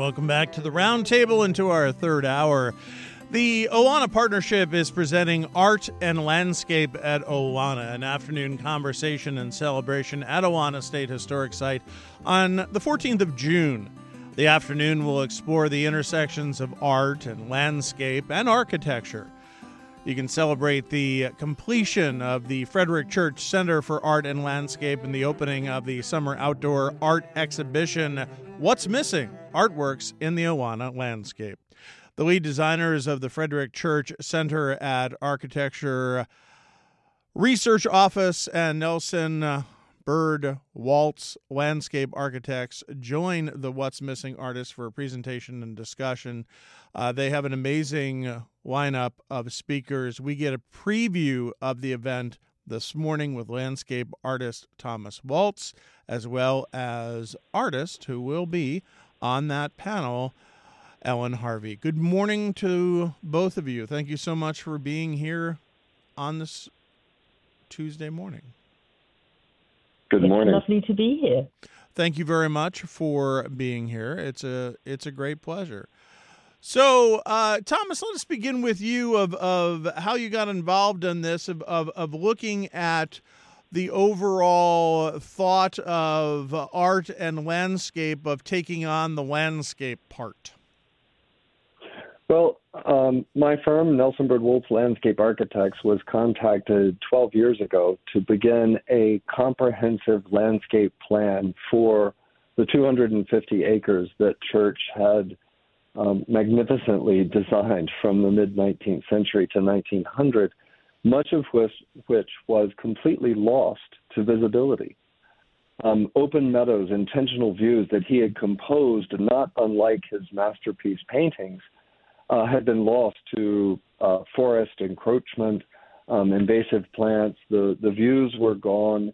Welcome back to the Roundtable and to our third hour. The Awana Partnership is presenting Art and Landscape at Awana, an afternoon conversation and celebration at Awana State Historic Site on the 14th of June. The afternoon will explore the intersections of art and landscape and architecture. You can celebrate the completion of the Frederick Church Center for Art and Landscape and the opening of the summer outdoor art exhibition, What's Missing? Artworks in the Awana Landscape. The lead designers of the Frederick Church Center at Architecture Research Office and Nelson Bird Waltz Landscape Architects join the What's Missing artists for a presentation and discussion. They have an amazing lineup of speakers. We get a preview of the event this morning with landscape artist Thomas Waltz, as well as artists who will be on that panel, Ellen Harvey. Good morning to both of you. Thank you so much for being here on this Tuesday morning. Good morning. It's lovely to be here. Thank you very much for being here. It's a great pleasure. So, Thomas, let us begin with you of how you got involved in this, of looking at the overall thought of art and landscape, of taking on the landscape part. Well, my firm, Nelson Bird Waltz Landscape Architects, was contacted 12 years ago to begin a comprehensive landscape plan for the 250 acres that Church had magnificently designed from the mid-19th century to 1900, much of which was completely lost to visibility. Open meadows, intentional views that he had composed, not unlike his masterpiece paintings, had been lost to forest encroachment, invasive plants. The views were gone.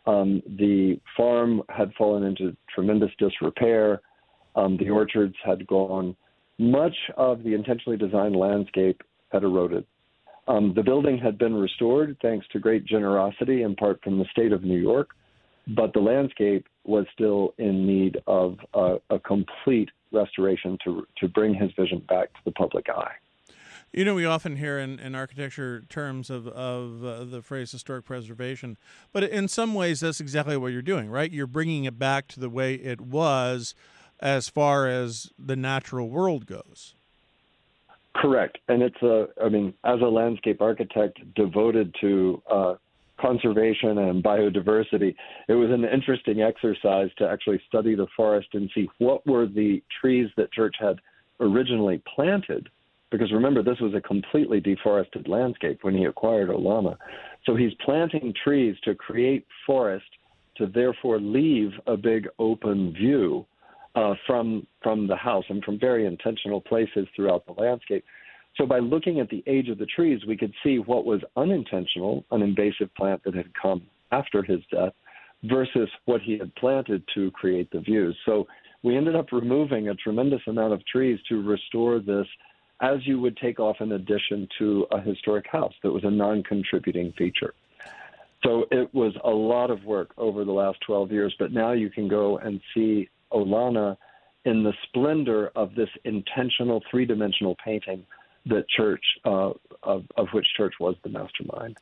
The farm had fallen into tremendous disrepair. The orchards had gone. Much of the intentionally designed landscape had eroded. The building had been restored thanks to great generosity, in part from the state of New York, but the landscape was still in need of a complete restoration to bring his vision back to the public eye. You know, we often hear in architecture terms of the phrase historic preservation, but in some ways that's exactly what you're doing, right? You're bringing it back to the way it was as far as the natural world goes. Correct. And as a landscape architect devoted to conservation and biodiversity, it was an interesting exercise to actually study the forest and see what were the trees that Church had originally planted. Because remember, this was a completely deforested landscape when he acquired Awana. So he's planting trees to create forest to therefore leave a big open view from the house and from very intentional places throughout the landscape. So by looking at the age of the trees, we could see what was unintentional, an invasive plant that had come after his death, versus what he had planted to create the views. So we ended up removing a tremendous amount of trees to restore this as you would take off an addition to a historic house that was a non-contributing feature. So it was a lot of work over the last 12 years, but now you can go and see Awana in the splendor of this intentional three-dimensional painting that Church, of which Church was the mastermind.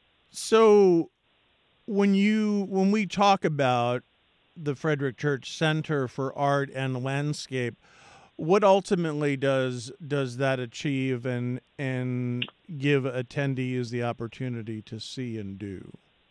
So when we talk about the Frederick Church Center for Art and Landscape, what ultimately does that achieve and give attendees the opportunity to see and do?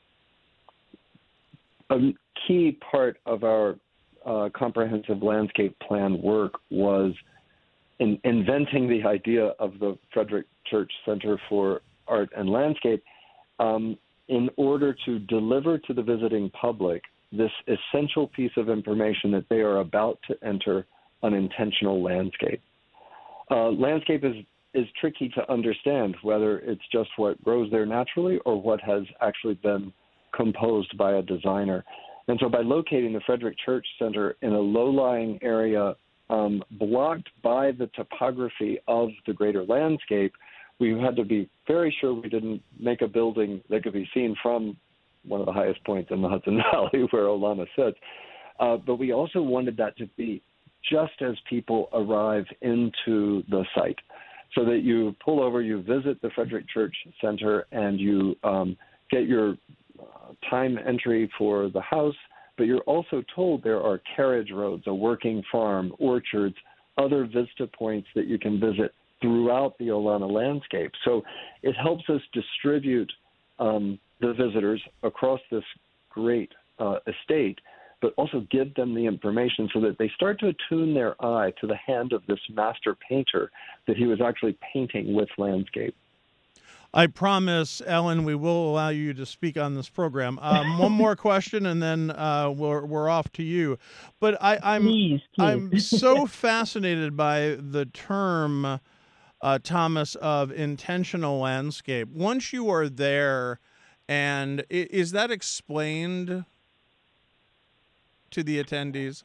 A key part of our comprehensive landscape plan work was in inventing the idea of the Frederick Church Center for Art and Landscape in order to deliver to the visiting public this essential piece of information that they are about to enter an intentional landscape. Landscape is tricky to understand, whether it's just what grows there naturally or what has actually been composed by a designer. And so by locating the Frederick Church Center in a low-lying area blocked by the topography of the greater landscape, we had to be very sure we didn't make a building that could be seen from one of the highest points in the Hudson Valley where Awana sits. But we also wanted that to be just as people arrive into the site. So that you pull over, you visit the Frederick Church Center, and you get your time entry for the house, but you're also told there are carriage roads, a working farm, orchards, other vista points that you can visit throughout the Olana landscape. So it helps us distribute the visitors across this great estate, but also give them the information so that they start to attune their eye to the hand of this master painter that he was actually painting with landscape. I promise, Ellen, we will allow you to speak on this program. One more question, and then we're off to you. But Please. I'm so fascinated by the term, Thomas, of intentional landscape. Once you are there, and is that explained to the attendees?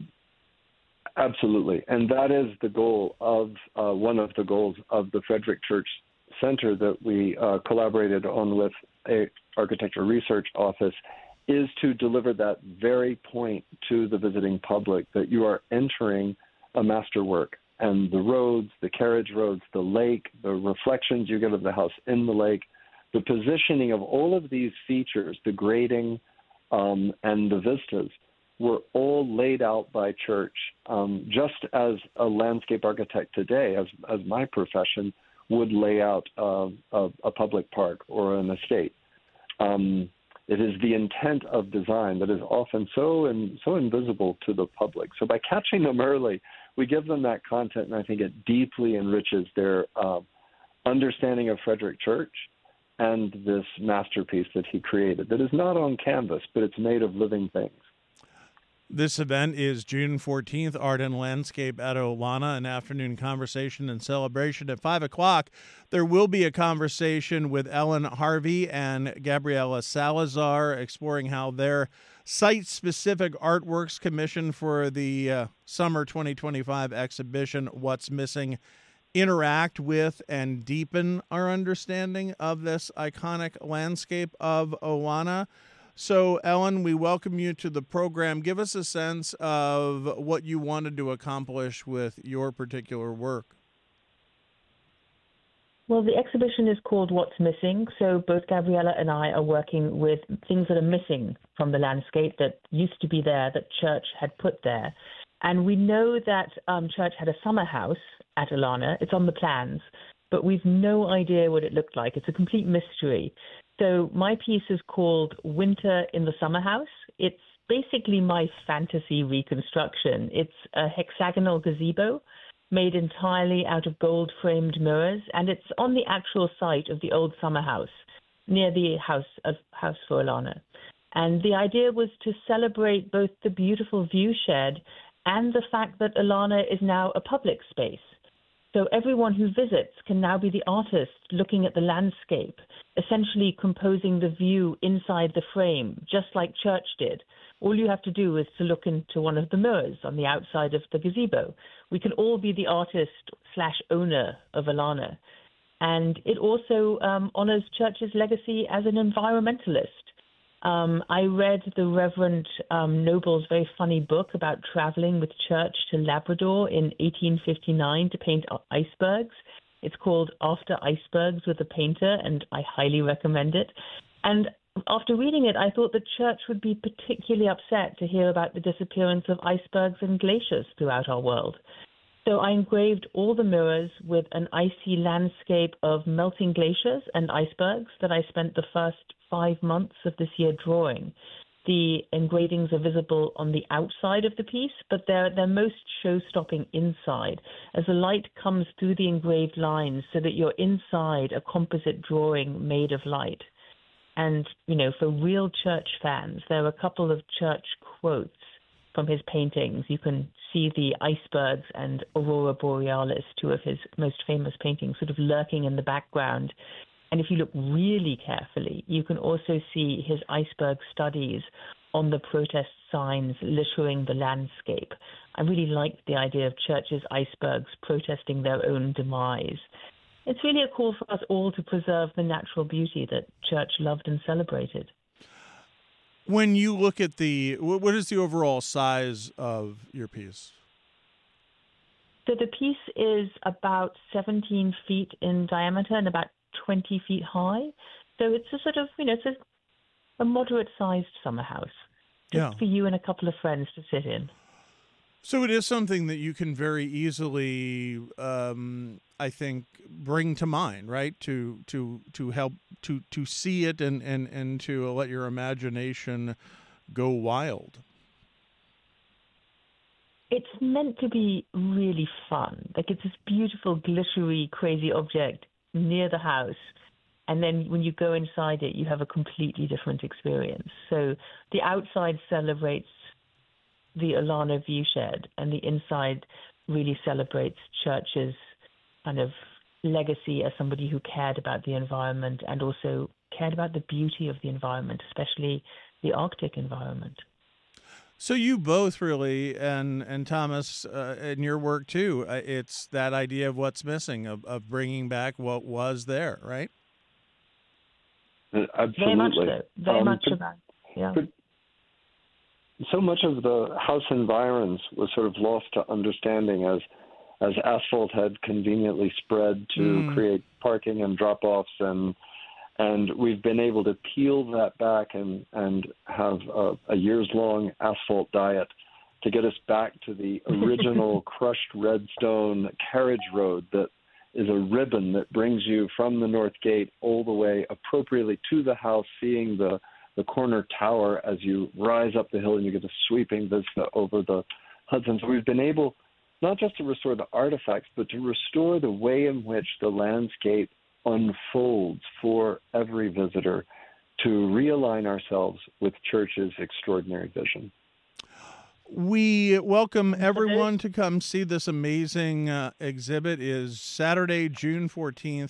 Absolutely, and that is the goal of one of the goals of the Frederick Church Center that we collaborated on with a architecture research office, is to deliver that very point to the visiting public, that you are entering a masterwork, and the roads, the carriage roads, the lake, the reflections you get of the house in the lake, the positioning of all of these features, the grading and the vistas, were all laid out by Church, just as a landscape architect today, as my profession, would lay out a public park or an estate. It is the intent of design that is often so invisible to the public. So by catching them early, we give them that content, and I think it deeply enriches their understanding of Frederick Church and this masterpiece that he created that is not on canvas, but it's made of living things. This event is June 14th, Art and Landscape at Olana, an afternoon conversation and celebration. At 5 o'clock, there will be a conversation with Ellen Harvey and Gabriela Salazar, exploring how their site-specific artworks commissioned for the summer 2025 exhibition, What's Missing, interact with and deepen our understanding of this iconic landscape of Olana. So, Ellen, we welcome you to the program. Give us a sense of what you wanted to accomplish with your particular work. Well, the exhibition is called What's Missing. So both Gabriela and I are working with things that are missing from the landscape that used to be there, that Church had put there. And we know that Church had a summer house at Olana. It's on the plans, but we've no idea what it looked like. It's a complete mystery. So my piece is called Winter in the Summer House. It's basically my fantasy reconstruction. It's a hexagonal gazebo made entirely out of gold-framed mirrors, and it's on the actual site of the old summer house, near the House for Olana. And the idea was to celebrate both the beautiful view shed and the fact that Olana is now a public space. So everyone who visits can now be the artist looking at the landscape, essentially composing the view inside the frame, just like Church did. All you have to do is to look into one of the mirrors on the outside of the gazebo. We can all be the artist/owner of Olana. And it also honors Church's legacy as an environmentalist. I read the Reverend Noble's very funny book about traveling with Church to Labrador in 1859 to paint icebergs. It's called After Icebergs with a Painter, and I highly recommend it. And after reading it, I thought the Church would be particularly upset to hear about the disappearance of icebergs and glaciers throughout our world. So I engraved all the mirrors with an icy landscape of melting glaciers and icebergs that I spent the first 5 months of this year drawing. The engravings are visible on the outside of the piece, but they're most show-stopping inside, as the light comes through the engraved lines so that you're inside a composite drawing made of light. And, you know, for real Church fans, there are a couple of Church quotes from his paintings. You can see the icebergs and Aurora Borealis, two of his most famous paintings, sort of lurking in the background. And if you look really carefully, you can also see his iceberg studies on the protest signs littering the landscape. I really liked the idea of Church's icebergs protesting their own demise. It's really a call for us all to preserve the natural beauty that Church loved and celebrated. When you look at what is the overall size of your piece? So the piece is about 17 feet in diameter and about 20 feet high. So it's a sort of, it's a moderate-sized summer house, just for you and a couple of friends to sit in. So it is something that you can very easily, I think, bring to mind, right? To help to see it and to let your imagination go wild. It's meant to be really fun. Like, it's this beautiful, glittery, crazy object near the house. And then when you go inside it, you have a completely different experience. So the outside celebrates the Olana viewshed, and the inside really celebrates Church's kind of legacy as somebody who cared about the environment and also cared about the beauty of the environment, especially the Arctic environment. So you both really, and Thomas, in your work too, it's that idea of what's missing, of bringing back what was there, right? Absolutely. Very much so. Very much so. Yeah. But so much of the house environs was sort of lost to understanding as asphalt had conveniently spread to create parking and drop-offs, and we've been able to peel that back and have a years-long asphalt diet to get us back to the original crushed red stone carriage road that is a ribbon that brings you from the North Gate all the way appropriately to the house, seeing the corner tower as you rise up the hill and you get a sweeping vista over the Hudson. So we've been able not just to restore the artifacts, but to restore the way in which the landscape unfolds for every visitor, to realign ourselves with Church's extraordinary vision. We welcome everyone to come see this amazing exhibit. Is Saturday, June 14th,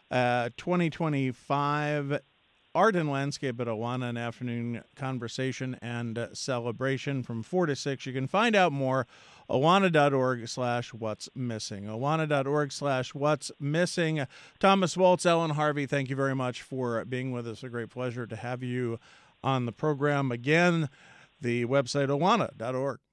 2025. Art and Landscape at Awana, an afternoon conversation and celebration from 4 to 6. You can find out more, awana.org/what's missing. awana.org/what's missing. Thomas Waltz, Ellen Harvey, thank you very much for being with us. A great pleasure to have you on the program. Again, the website, awana.org.